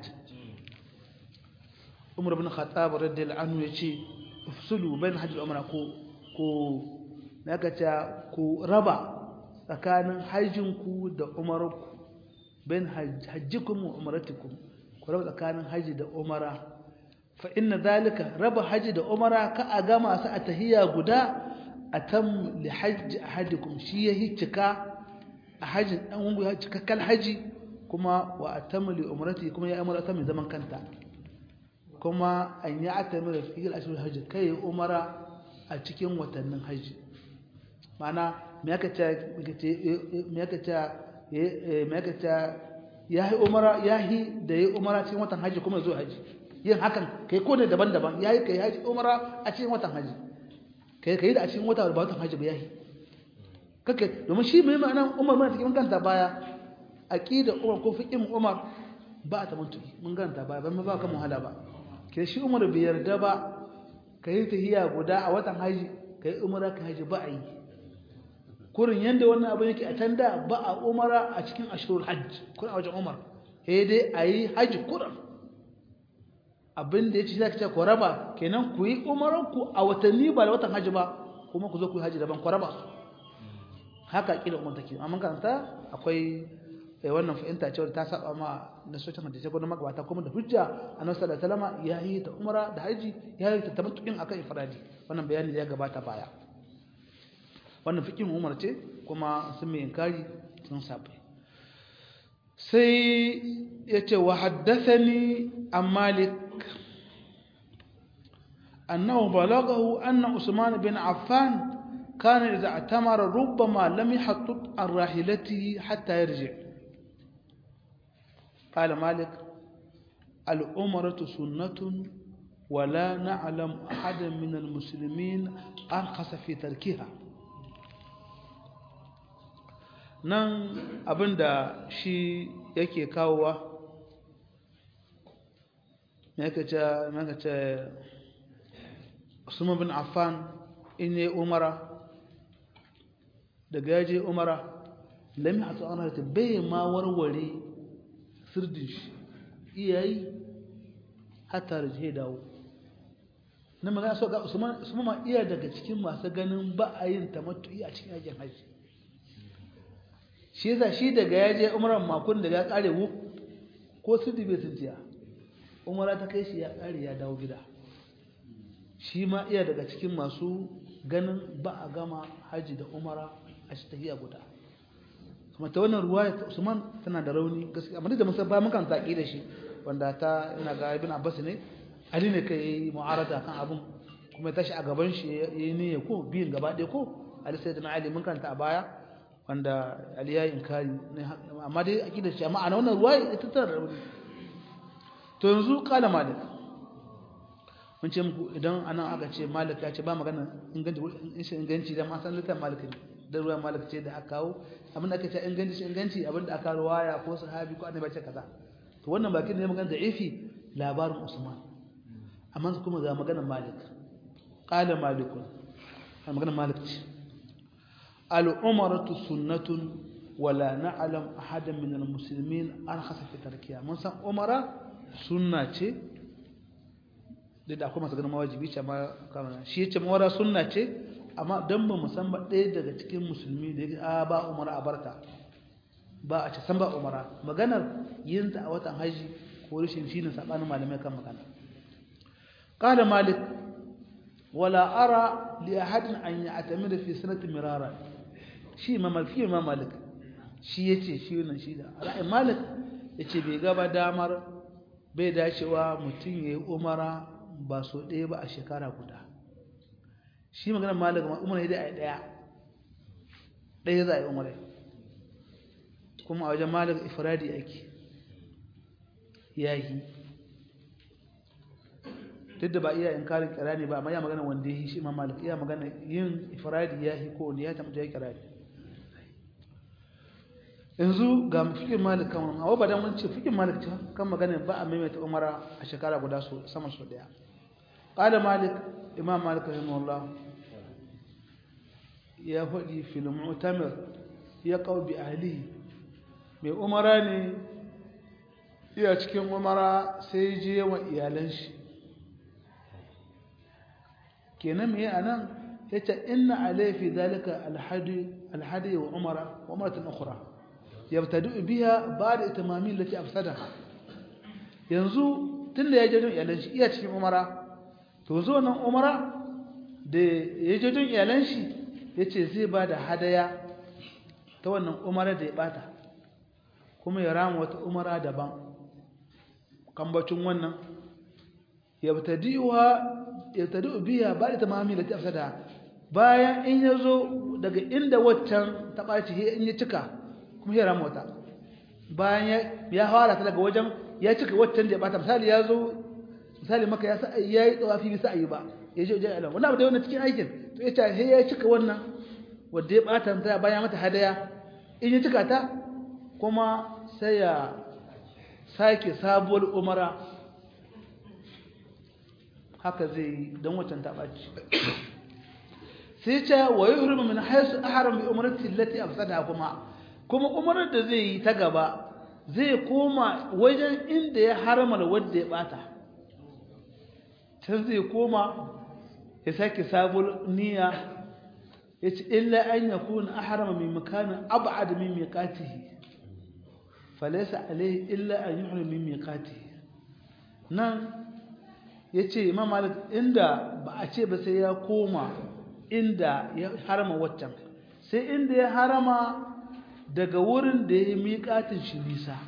عمر بن الخطاب رضي الله عنه يقول افصلوا بين الحج والعمرة كو كو نكتا كو ربا tsakanin hajjinku da umarku bain hajjikum wa umratikum ku raba tsakanin haji da umara fa inna zalika raba haji da umara ka a gama su a tahiyya guda atam li hajji ahadikum shi yahi cika a hajin dan ungu ya cika kal haji kuma wa atam li umrati kuma ya umara ta mai zaman kanta kuma an ya atamira fi al-ashhur hajji kai umara a cikin watannin haji mana me yake ta me yake ta me yake ta yahi umara yahi da yi umara cikin watan haji kuma zo haji yin hakan kai ko ne daban-daban yayi kai haji umara a cikin watan haji kai kai da a cikin watan watan haji ba yayi kake domin shi mai ma'ana umar ma cikin kanta baya aqida umar ko fiqhin umar ba ta mutu mun ganta baya ban ba ka muhala ba kai shi umar bai yarda ba kai tahiya guda a watan haji kai umara kai haji ba ai kurin yanda wannan abin yake a can da ba a umara a cikin ashurul hajj kurin a wajen umar sai dai ayi haji kurin abin da yace zaka ce ku raba kenan ku yi umaran ku a watanni ba da watan haji ba kuma ku zo ku yi haji daban ku raba su haka kila umar take amma kanta akwai wannan fahimta cewa ta saba ma nasocin hadisi ko na magabata kuma da hujja annabi sallallahu alaihi wasallam yayi ta umara da haji yayi ta tamattu'in akan ifradi wannan bayani da ya gabata baya wannan fikin umar ce kuma sun mai inkari sun sabai sai yace wa haddathani an malik annahu balaghahu anna usman bin affan kana idza atamara rubbama lam yahattut an rahilatihi hatta yarji قال مالك العمرة سنة ولا نعلم أحدا من المسلمين أرخص في تركها nan abinda shi yake kawowa yake ce yake ce Usman bin Affan in yi umara daga yaje umara lam yatu ana ta bai ma warware sirdin shi iyayi hatta raje dawo nan magana so ga Usman Usman ma iya daga cikin masu ganin ba a yin tamattu'i a cikin ajin haji shi yasa shi daga yaje umran makon daga ya kare wu ko sirdi bai tsintiya umara ta kai shi ya kare ya dawo gida shi ma iya daga cikin masu ganin ba a gama haji da umara a shi tahiya guda kuma ta wannan ruwaya ta Usman tana da rauni gaskiya amma da mun san ba mun kan taki da shi wanda ta ina ga Ibn Abbas ne Ali ne kai mu'arada kan abun kuma tashi a gaban shi yayi niyya ko biyin gaba ɗaya ko Ali sayyidina Ali mun kanta a baya wanda Ali ya inkari amma dai akidar shi amma ana wannan ruwaya ita tana da rauni to yanzu kala Malik mun ce muku idan anan aka ce Malik ya ce ba magana inganci inganci da ma san litan Malik ne da ruwa Malik ce da aka kawo abin da aka ce inganci inganci abin da aka ruwaya ko sahabi ko annabi ce kaza to wannan bakin ne magana da ifi labarin Usman amma kuma ga maganar Malik qala Malikun maganar Malik ce al-umratu sunnatun wala na'lam ahadan min al-muslimin arkhasa fi tarkiya mun san umara sunna ce da akwai masu ganin mawajibi ce amma kamar shi yace umara sunna ce amma dan ba mu san ba ɗaya daga cikin musulmi da yake a ba umara a barta ba a ce san ba umara maganar yin ta a watan haji ko rashin shine sabanin malamai kan magana qala Malik wala ara li ahadin an ya'tamida fi sanati mirara shi imam Malik imam Malik shi yace shi wannan shi da ra'ayi Malik yace bai gaba damar bai dacewa mutun yayi umara ba so ɗaya ba a shekara guda shi magana Malik umara ne da ai daya daya za a yi umara kuma a wajen Malik ifradi yake yayi duk da ba iya inkarin kirani ba amma ya magana wanda yi shi imam Malik iya magana yin ifradi yayi ko wanda ya tabbata ya kirani yanzu ga fikin Malik kan amma ba dan wani ce fikin Malik ce kan magana ba a maimaita umara a shekara guda so sama so daya qala Malik imam Malik rahimahullah ya fadi fil mu'tamir ya qaw bi ahlihi mai umara ne iya cikin umara sai je wa iyalan shi kenan me anan yace inna alay fi dalika alhadi alhadi wa umara wa umratun ukhra yabtadu biha ba'da itimami allati afsadaha yanzu tunda yaje don iyalan shi iya cikin umara to zo nan umara da yaje don iyalan shi yace zai bada hadaya ta wannan umara da ya bata kuma ya rama wata umara daban kambacin wannan yabtadi'uha yabtadi'u biha ba'da tamami lati afsada bayan in yazo daga inda waccan ta baci in ya cika kuma ya rama wata bayan ya fara ta daga wajen ya cika waccan da ya bata misali yazo misali maka ya sa yayi tawafi bisa ayi ba yaje wajen Allah wannan abu da wannan cikin aikin to yace he ya cika wannan wanda ya bata ta bayan mata hadaya in ya cika ta kuma sai ya sake sabuwar umara haka zai don waccan ta ɓaci sai ce wa yi hurmi min haisu aharam bi umarci lati afsada kuma kuma umarar da zai yi ta gaba zai koma wajen inda ya haramar wadda ya ɓata can zai koma ya sake sabuwar niyya ya ce illa an ya kuna aharama mai makanin ab'ad min miqatihi falaysa alayhi illa an yuhrim min miqatihi nan yace Imam Malik inda ba a ce ba sai ya koma inda ya harama waccan sai inda ya harama daga wurin da ya miƙatin shi nisa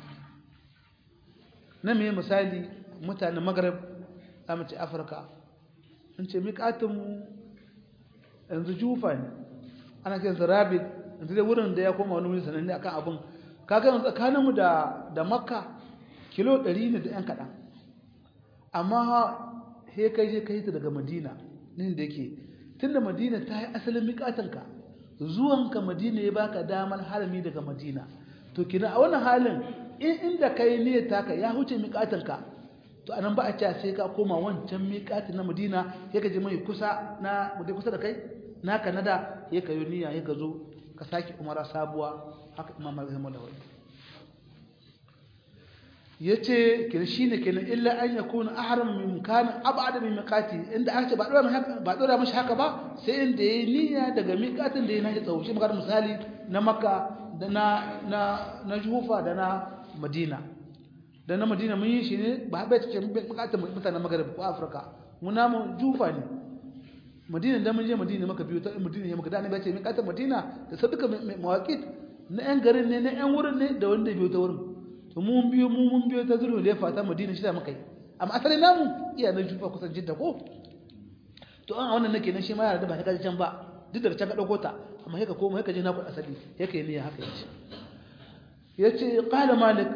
na me misali mutanen Maghrib zamu ce Afirka an ce miƙatin mu yanzu Jufa ne ana kiran Rabid yanzu da wurin da ya koma wani wuri sananne akan abun kaga yanzu tsakaninmu da da Makka kilo ɗari ne da ɗan kaɗan amma he kai je kai ta daga Madina nin da yake tunda Madina ta yi asalin miƙatanka zuwanka Madina ya baka damar harami daga Madina to kina a wannan halin in inda kai niyyar taka ya huce miƙatanka to anan ba a ce sai ka koma wancan miƙatin na Madina ya ka je mai kusa na da kusa da kai naka nada ya kayo niyya ya ka zo ka saki umara sabuwa haka Imam Malik rahimahullah yace kin shine kenan illa an yakuna ahram min kan ab'ad min miqati inda aka ce ba dora haka ba dora mishi haka ba sai inda yayi niyya daga miqatin da yana tsawo shi magana misali na Makka da na na na Jufa da na Madina da na Madina mun yi shi ne ba bai cikin miqatin mutanen Maghrib ko Afirka mun namu Jufa ne Madina da mun je Madina maka biyo ta Madina ya maka da ne bai ce miqatin Madina da saduka mawaqit na yan garin ne na yan wurin ne da wanda biyo ta wurin to mun biyo mu mun biyo ta zuru da fata Madina shi da muka yi amma asali namu iya nan jufa kusan jidda ko to an wannan nake nan shi ma yana da ba ta kaje can ba duk da can ka dauko ta amma sai ka koma sai ka je na ku asali yake ne haka yace yace qala malik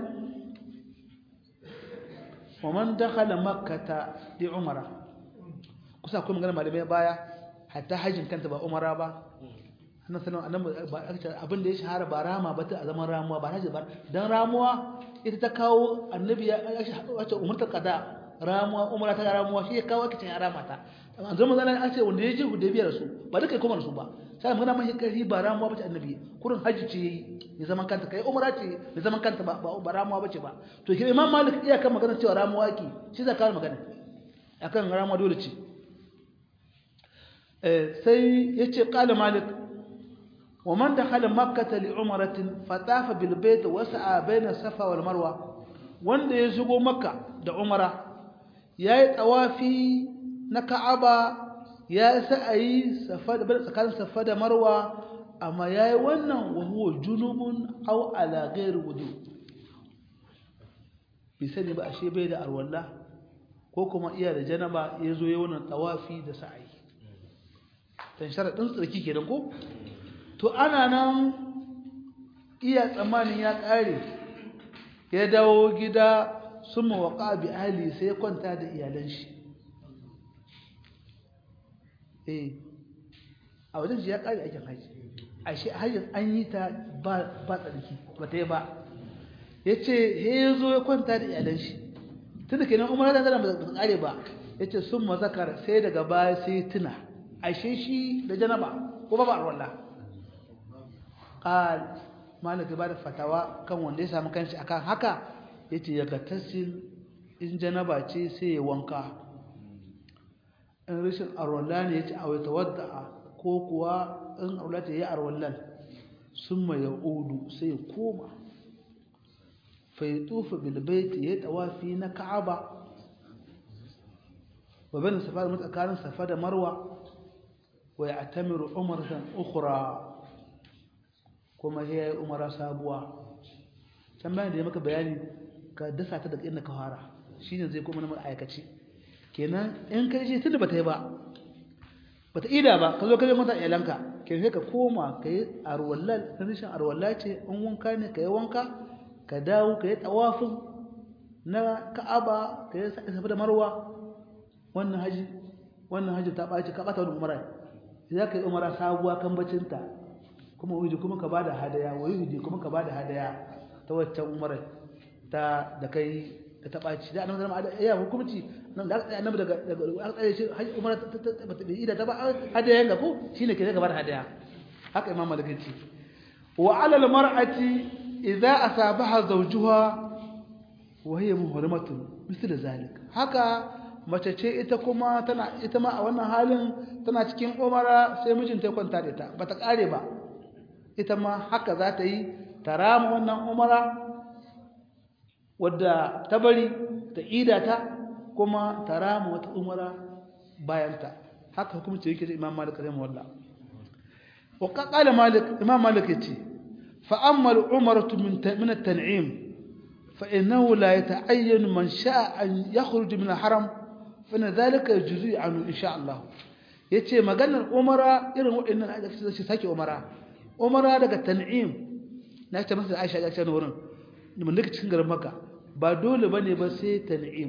wa man dakhala makkah li umara kusa akwai magana malamai baya hatta hajjin kanta ba umara ba annabi sallallahu alaihi wasallam abin da ya shahara ba rama ba ta zaman ramuwa ba haji ba dan ramuwa ita ta kawo annabi ya wace umurtar qada ramuwa umara ta ramuwa shi ya kawo kicin ya rama ta an zama zan an ce wanda ya je Hudaybiyar su ba duka kuma su ba sai magana mai kari ba ramuwa ba ta annabi kurin haji ce ya zaman kanta kai umara ce ya zaman kanta ba ba ramuwa bace ba to ke Imam Malik iya kan magana cewa ramuwa ki shi za ka magana akan ramuwa dole ce sai yace qala Malik wa man dakhala makkah li umratin fatafa bil bayt wa sa'a bayna safa wal marwa wanda ya shigo makka da umara yayi tawafi na ka'aba ya sa'ayi safa da tsakanin safa da marwa amma yayi wannan wa huwa junubun aw ala ghairi wudu bi sani ba ashe bai da arwalla ko kuma iya da janaba yazo yayin wannan tawafi da sa'ayi dan sharadin tsarki kenan ko to ana nan iya tsammanin ya kare ya dawo gida summa waqa bi ahli sai ya kwanta da iyalan shi eh a wajen shi ya kare aikin haji ashe hajjin an yi ta ba ba tsarki ba ta yi ba yace he yazo ya kwanta da iyalan shi tunda kenan umar da zan ba ta kare ba yace summa zakar sai daga baya sai tuna ashe shi da janaba ko ba ba wallahi qal malik ba da fatawa kan wanda ya samu kanshi akan haka yace ya gatasil in janaba ce sai ya wanka in rishin arwalla ne yace awai tawadda ko kuwa in arwalla ce ya arwallan summa yaudu sai ya koma fa yatufu bil bayt ya tawafi na ka'aba wa bain safa da mutakarin safa da marwa wa ya'tamiru umratan ukhra kuma sai ya yi umara sabuwa can bayan da ya maka bayani ka dasa ta daga inda ka fara shi ne zai kuma na ma'aikaci kenan in ka ce tunda ba ta yi ba ba ta ida ba ka zo ka je mata iyalanka kenan sai ka koma ka yi arwallal na rishin arwalla ce in wanka ne ka yi wanka ka dawo ka yi tawafin na ka'aba ka yi safi da marwa wannan haji wannan haji ta ɓaci ka ɓata wani umara za ka yi umara sabuwa kan bacinta kuma wuri kuma ka bada hadaya wuri kuma ka bada hadaya ta waccan umar ta da kai da ta baci da annabi zama ya hukunci nan da annabi daga daga aka tsaye shi umar ta ta bi ida ta ba hadaya ga ko shine ke ka bada hadaya haka imam malik ce wa ala al mar'ati idza asabaha zawjuha wa hiya muhrimatun misal zalik haka mace ce ita kuma tana ita ma a wannan halin tana cikin umara sai mijinta ya kwanta da ita bata kare ba ita ma haka za ta yi ta rama wannan umara wadda ta bari ta ida ta kuma ta rama wata umara bayanta haka hukumci yake da imam malik rahimahullah wa qala malik imam malik yace fa amma al-umratu min min at-tan'im fa innahu la yata'ayyan man sha'a an yakhruj min al-haram fa dhalika yujzi anhu insha Allah yace maganar umara irin waɗannan da shi sake umara umara daga tan'im na ta masa Aisha ga can wurin mun duka cikin garin Makka ba dole bane ba sai tan'im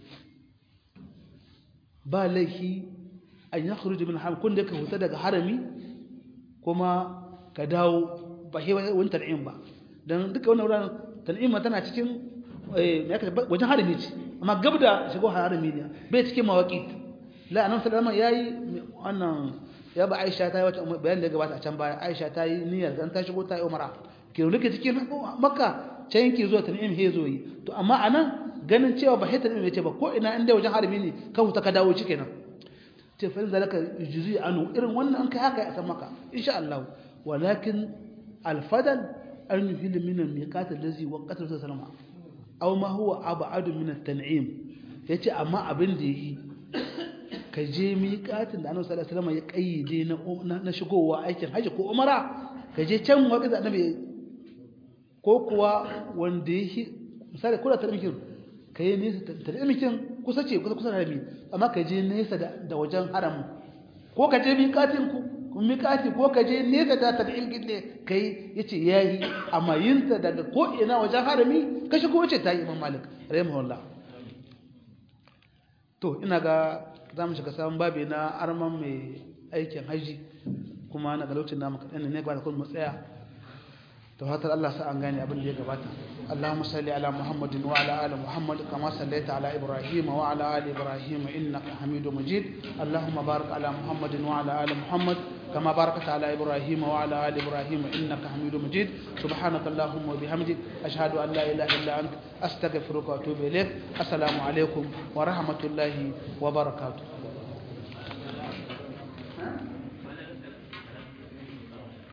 ba laifi an yakhruj min haram kun da ka huta daga harami kuma ka dawo ba sai wani tan'im ba dan duka wannan wurin tan'im tana cikin eh wajen harami ce amma gab da shigo harami ne bai cikin mawaqit la annabi sallallahu alaihi wasallam yayi wannan ya ba Aisha ta yi wata bayan da ya gabata a can baya Aisha ta yi niyyar dan ta shigo ta yi umara ke rike cikin Makka can yake zuwa Tan'im he zo yi to amma anan ganin cewa ba hita ne ce ba ko ina inda wajen harami ne ka huta ka dawo cike nan ce fa zalaka juzi anu irin wannan an kai haka a san Makka insha Allah walakin al-fadal an yuhil min al-miqat allazi waqata sallama aw ma huwa ab'ad min at-tan'im yace amma abin da yi ka je miƙatin da annabi sallallahu alaihi wasallam ya kayyade na na shigowa aikin haji ko umara ka je can wanda annabi ko kuwa wanda yake misali kula ta mikin kai nesa ta mikin kusa ce kusa kusa da harami amma ka je nesa da wajen haram ko ka je miƙatin ku miƙati ko ka je nesa da ta ilgille kai yace yayi amma yinta daga ko ina wajen harami kashi ko wace ta yi Imam Malik rahimahullah to ina ga zamu shiga sabon babi na arman mai aikin haji kuma na ga lokacin namu kadan ne ba da kun mu tsaya to hatar Allah sa an gane abin da ya gabata Allahumma salli ala Muhammadin wa ala ali Muhammad kama sallaita ala Ibrahim wa ala ali Ibrahim innaka Hamidum Majid Allahumma barik ala Muhammadin wa ala ali Muhammad كما باركت على إبراهيم وعلى آل إبراهيم إنك حميد مجيد سبحانك اللهم وبحمدك أشهد أن لا إله إلا أنت أستغفرك وأتوب إليك السلام عليكم ورحمة الله وبركاته